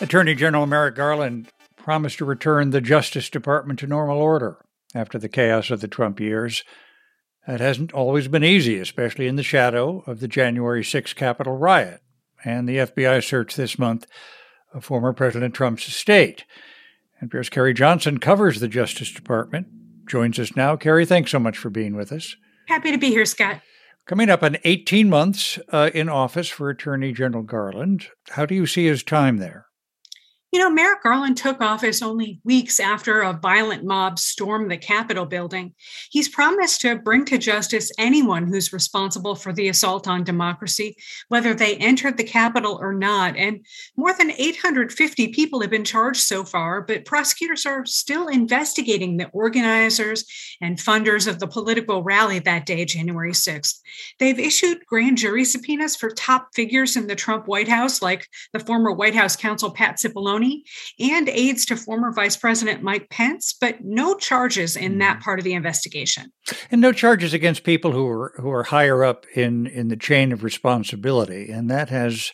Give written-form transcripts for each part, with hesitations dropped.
Attorney General Merrick Garland promised to return the Justice Department to normal order after the chaos of the Trump years. That hasn't always been easy, especially in the shadow of the January 6th Capitol riot and the FBI search this month of former President Trump's estate. NPR's Carrie Johnson covers the Justice Department, joins us now. Carrie, thanks so much for being with us. Happy to be here, Scott. Coming up on 18 months in office for Attorney General Garland, how do you see his time there? Merrick Garland took office only weeks after a violent mob stormed the Capitol building. He's promised to bring to justice anyone who's responsible for the assault on democracy, whether they entered the Capitol or not. And more than 850 people have been charged so far, but prosecutors are still investigating the organizers and funders of the political rally that day, January 6th. They've issued grand jury subpoenas for top figures in the Trump White House, like the former White House counsel Pat Cipollone, and aides to former Vice President Mike Pence, but no charges in that part of the investigation. And no charges against people who are higher up in the chain of responsibility. And that has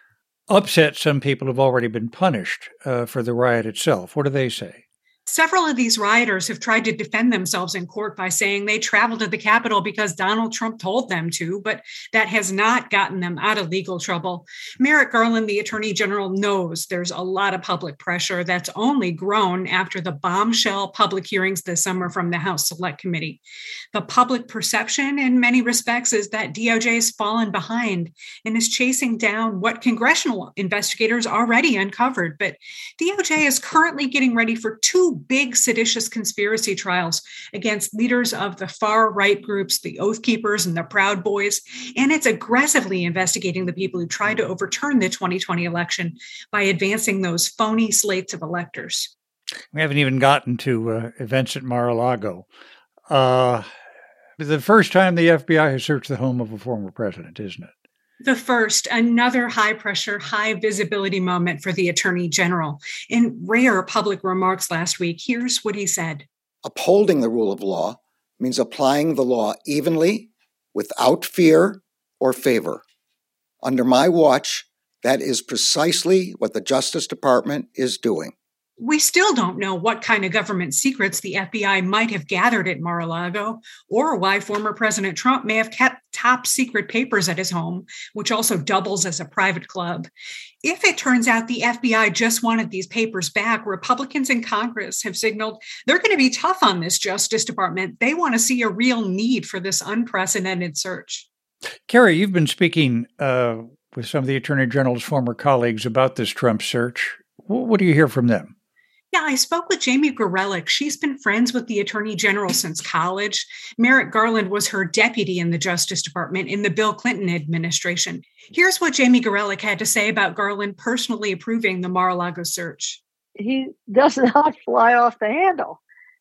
upset some people who've already been punished for the riot itself. What do they say? Several of these rioters have tried to defend themselves in court by saying they traveled to the Capitol because Donald Trump told them to, but that has not gotten them out of legal trouble. Merrick Garland, the Attorney General, knows there's a lot of public pressure that's only grown after the bombshell public hearings this summer from the House Select Committee. The public perception in many respects is that DOJ has fallen behind and is chasing down what congressional investigators already uncovered. But DOJ is currently getting ready for two big seditious conspiracy trials against leaders of the far-right groups, the Oath Keepers and the Proud Boys, and it's aggressively investigating the people who tried to overturn the 2020 election by advancing those phony slates of electors. We haven't even gotten to events at Mar-a-Lago. The first time the FBI has searched the home of a former president, isn't it? The first, another high-pressure, high-visibility moment for the Attorney General. In rare public remarks last week, here's what he said. Upholding the rule of law means applying the law evenly, without fear or favor. Under my watch, that is precisely what the Justice Department is doing. We still don't know what kind of government secrets the FBI might have gathered at Mar-a-Lago, or why former President Trump may have kept top secret papers at his home, which also doubles as a private club. If it turns out the FBI just wanted these papers back, Republicans in Congress have signaled they're going to be tough on this Justice Department. They want to see a real need for this unprecedented search. Carrie, you've been speaking with some of the Attorney General's former colleagues about this Trump search. What do you hear from them? Yeah, I spoke with Jamie Gorelick. She's been friends with the Attorney General since college. Merrick Garland was her deputy in the Justice Department in the Bill Clinton administration. Here's what Jamie Gorelick had to say about Garland personally approving the Mar-a-Lago search. He does not fly off the handle.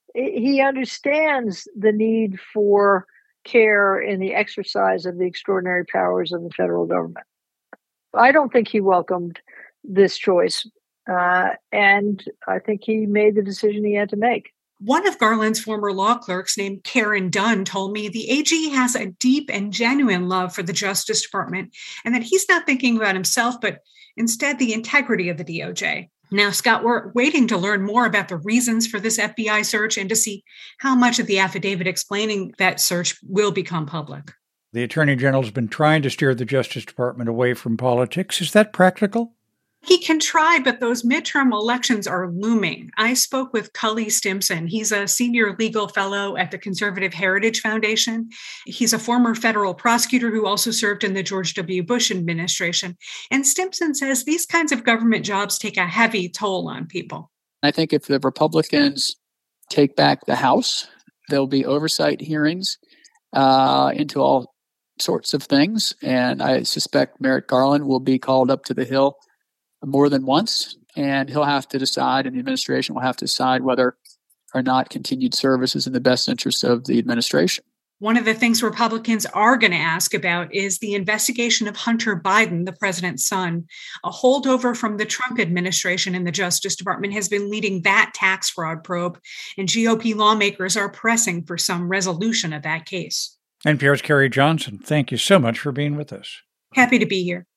He understands the need for care in the exercise of the extraordinary powers of the federal government. I don't think he welcomed this choice. And I think he made the decision he had to make. One of Garland's former law clerks named Karen Dunn told me the AG has a deep and genuine love for the Justice Department and that he's not thinking about himself, but instead the integrity of the DOJ. Now, Scott, we're waiting to learn more about the reasons for this FBI search and to see how much of the affidavit explaining that search will become public. The Attorney General's been trying to steer the Justice Department away from politics. Is that practical? He can try, but those midterm elections are looming. I spoke with Cully Stimson. He's a senior legal fellow at the Conservative Heritage Foundation. He's a former federal prosecutor who also served in the George W. Bush administration. And Stimson says these kinds of government jobs take a heavy toll on people. I think if the Republicans take back the House, there'll be oversight hearings into all sorts of things. And I suspect Merrick Garland will be called up to the Hill more than once, and he'll have to decide, and the administration will have to decide whether or not continued service is in the best interest of the administration. One of the things Republicans are going to ask about is the investigation of Hunter Biden, the president's son. A holdover from the Trump administration in the Justice Department has been leading that tax fraud probe, and GOP lawmakers are pressing for some resolution of that case. NPR's Carrie Johnson, thank you so much for being with us. Happy to be here.